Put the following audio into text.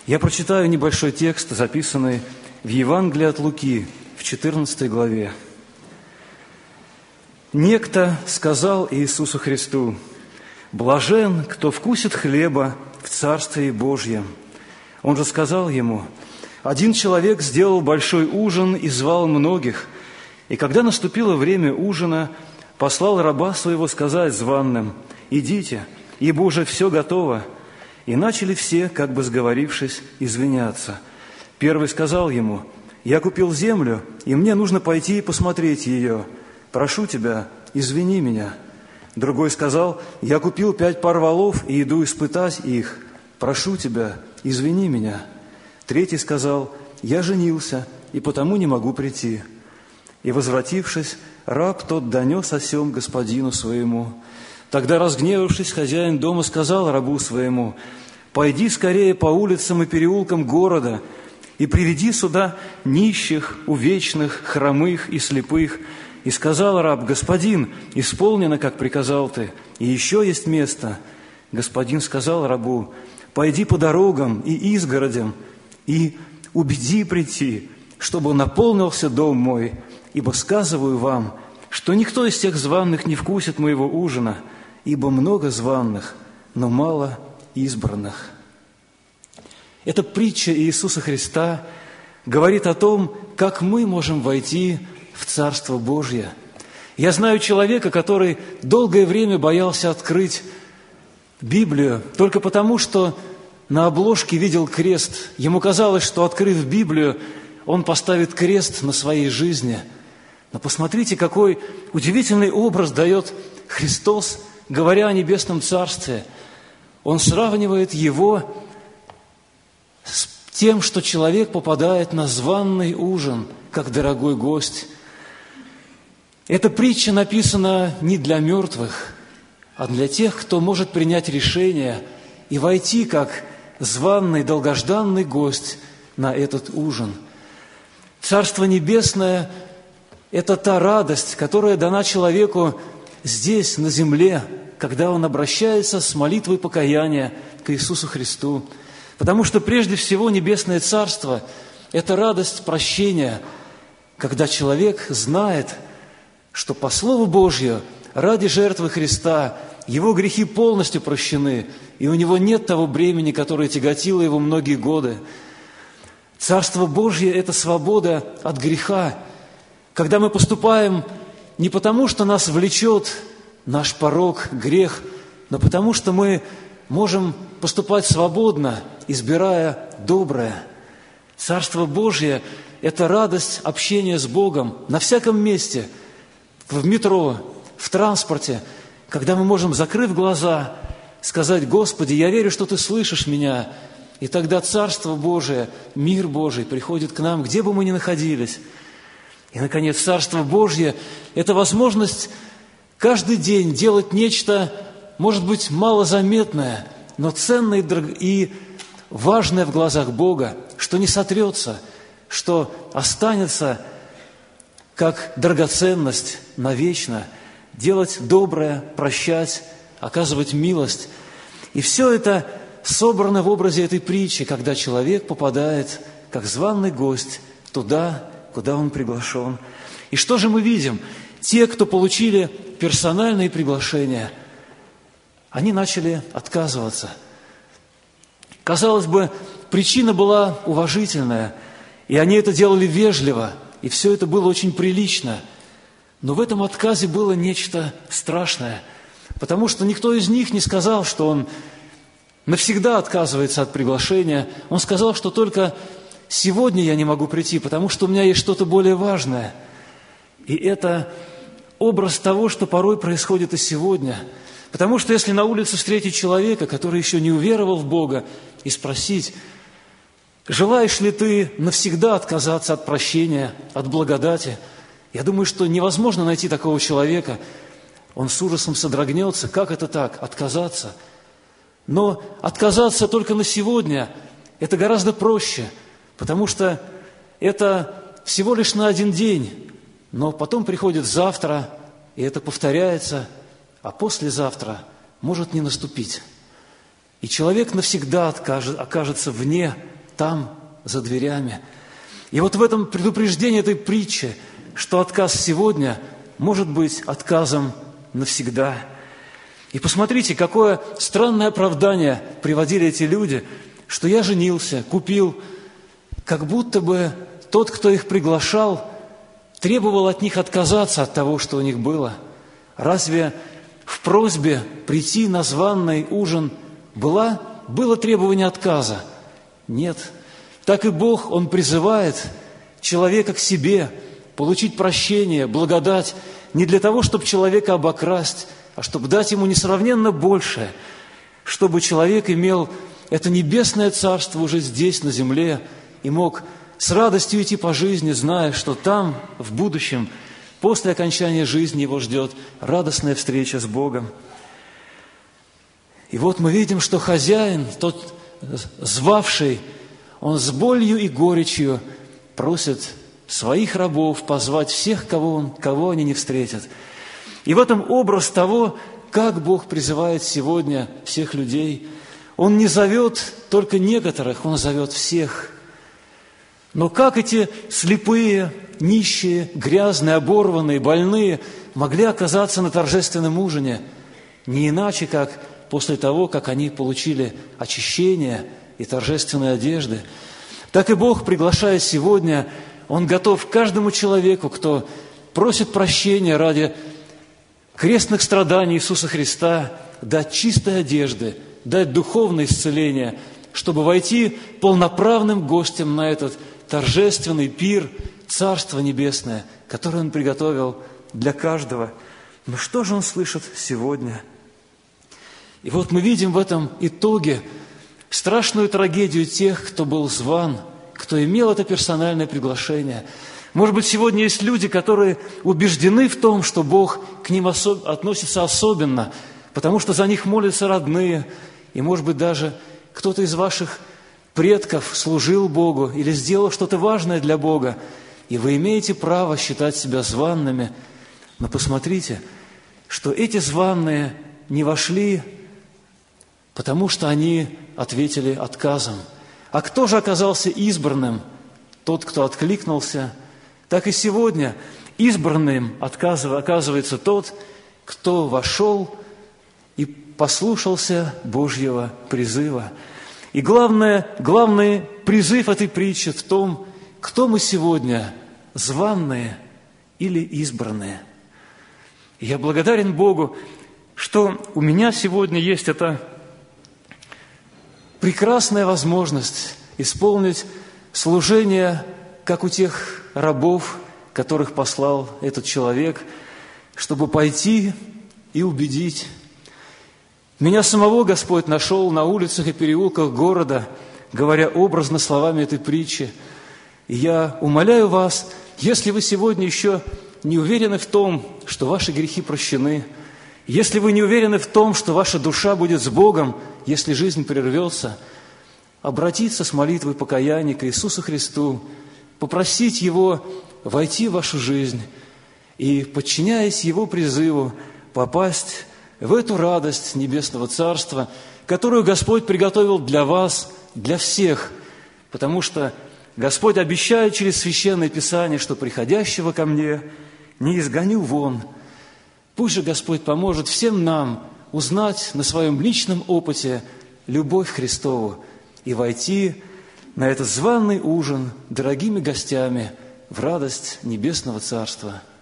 Я прочитаю небольшой текст, записанный в Евангелии от Луки, в 14 главе. «Некто сказал Иисусу Христу: „Блажен, кто вкусит хлеба в Царстве Божьем“. Он же сказал ему: „Один человек сделал большой ужин и звал многих, и когда наступило время ужина, послал раба своего сказать званным: „Идите, ибо уже все готово“. И начали все, как бы сговорившись, извиняться. Первый сказал ему: „Я купил землю, и мне нужно пойти и посмотреть ее. Прошу тебя, извини меня“. Другой сказал: „Я купил 5 пар волов и иду испытать их. Прошу тебя, извини меня“. Третий сказал: „Я женился, и потому не могу прийти“. И, возвратившись, раб тот донес о сем господину своему. Тогда, разгневавшись, хозяин дома сказал рабу своему: „Пойди скорее по улицам и переулкам города и приведи сюда нищих, увечных, хромых и слепых“. И сказал раб: „Господин, исполнено, как приказал ты, и еще есть место“. Господин сказал рабу: „Пойди по дорогам и изгородям и убеди прийти, чтобы наполнился дом мой, ибо сказываю вам, что никто из тех званых не вкусит моего ужина, ибо много званых, но мало избранных“». Эта притча Иисуса Христа говорит о том, как мы можем войти в Царство Божье. Я знаю человека, который долгое время боялся открыть Библию только потому, что на обложке видел крест. Ему казалось, что, открыв Библию, он поставит крест на своей жизни. Но посмотрите, какой удивительный образ дает Христос, говоря о Небесном Царстве. Он сравнивает его с тем, что человек попадает на званый ужин, как дорогой гость. Эта притча написана не для мертвых, а для тех, кто может принять решение и войти как званый, долгожданный гость на этот ужин. Царство Небесное – это та радость, которая дана человеку здесь, на земле, когда он обращается с молитвой покаяния к Иисусу Христу. Потому что прежде всего Небесное Царство – это радость прощения, когда человек знает, что по Слову Божью, ради жертвы Христа, его грехи полностью прощены, и у него нет того бремени, которое тяготило его многие годы. Царство Божье – это свобода от греха, когда мы поступаем не потому, что нас влечет наш порок, грех, но потому, что мы можем поступать свободно, избирая доброе. Царство Божье – это радость общения с Богом на всяком месте – в метро, в транспорте, когда мы можем, закрыв глаза, сказать: «Господи, я верю, что Ты слышишь меня». И тогда Царство Божие, мир Божий приходит к нам, где бы мы ни находились. И, наконец, Царство Божье – это возможность каждый день делать нечто, может быть, малозаметное, но ценное и важное в глазах Бога, что не сотрется, что останется как драгоценность навечно, делать доброе, прощать, оказывать милость. И все это собрано в образе этой притчи, когда человек попадает, как званый гость, туда, куда он приглашен. И что же мы видим? Те, кто получили персональные приглашения, они начали отказываться. Казалось бы, причина была уважительная, и они это делали вежливо, и все это было очень прилично. Но в этом отказе было нечто страшное, потому что никто из них не сказал, что он навсегда отказывается от приглашения. Он сказал, что только сегодня я не могу прийти, потому что у меня есть что-то более важное. И это образ того, что порой происходит и сегодня. Потому что если на улице встретить человека, который еще не уверовал в Бога, и спросить: «Желаешь ли ты навсегда отказаться от прощения, от благодати?», я думаю, что невозможно найти такого человека. Он с ужасом содрогнется. Как это так? Отказаться? Но отказаться только на сегодня – это гораздо проще, потому что это всего лишь на один день. Но потом приходит завтра, и это повторяется, а послезавтра может не наступить. И человек навсегда окажется вне там, за дверями. И вот в этом предупреждении этой притчи, что отказ сегодня может быть отказом навсегда. И посмотрите, какое странное оправдание приводили эти люди, что я женился, купил, как будто бы тот, кто их приглашал, требовал от них отказаться от того, что у них было. Разве в просьбе прийти на званый ужин было требование отказа? Нет. Так и Бог, Он призывает человека к себе, получить прощение, благодать, не для того, чтобы человека обокрасть, а чтобы дать ему несравненно большее, чтобы человек имел это небесное царство уже здесь, на земле, и мог с радостью идти по жизни, зная, что там, в будущем, после окончания жизни его ждет радостная встреча с Богом. И вот мы видим, что хозяин, тот звавший, он с болью и горечью просит своих рабов позвать всех, кого они не встретят. И в этом образ того, как Бог призывает сегодня всех людей. Он не зовет только некоторых, Он зовет всех. Но как эти слепые, нищие, грязные, оборванные, больные могли оказаться на торжественном ужине? Не иначе, как после того, как они получили очищение и торжественные одежды. Так и Бог, приглашая сегодня, Он готов каждому человеку, кто просит прощения ради крестных страданий Иисуса Христа, дать чистой одежды, дать духовное исцеление, чтобы войти полноправным гостем на этот торжественный пир Царства Небесное, которое Он приготовил для каждого. Но что же Он слышит сегодня? И вот мы видим в этом итоге страшную трагедию тех, кто был зван, кто имел это персональное приглашение. Может быть, сегодня есть люди, которые убеждены в том, что Бог к ним относится особенно, потому что за них молятся родные, и, может быть, даже кто-то из ваших предков служил Богу или сделал что-то важное для Бога, и вы имеете право считать себя званными. Но посмотрите, что эти званные не вошли, потому что они ответили отказом. А кто же оказался избранным? Тот, кто откликнулся. Так и сегодня избранным оказывается тот, кто вошел и послушался Божьего призыва. И главный призыв этой притчи в том, кто мы сегодня, званные или избранные. И я благодарен Богу, что у меня сегодня есть эта прекрасная возможность исполнить служение, как у тех рабов, которых послал этот человек, чтобы пойти и убедить. Меня самого Господь нашел на улицах и переулках города, говоря образно словами этой притчи. И я умоляю вас, если вы сегодня еще не уверены в том, что ваши грехи прощены, если вы не уверены в том, что ваша душа будет с Богом, если жизнь прервется, обратиться с молитвой покаяния к Иисусу Христу, попросить Его войти в вашу жизнь и, подчиняясь Его призыву, попасть в эту радость Небесного Царства, которую Господь приготовил для вас, для всех, потому что Господь обещает через Священное Писание, что приходящего ко мне не изгоню вон. Пусть же Господь поможет всем нам узнать на своем личном опыте любовь Христову и войти на этот званый ужин дорогими гостями в радость Небесного Царства.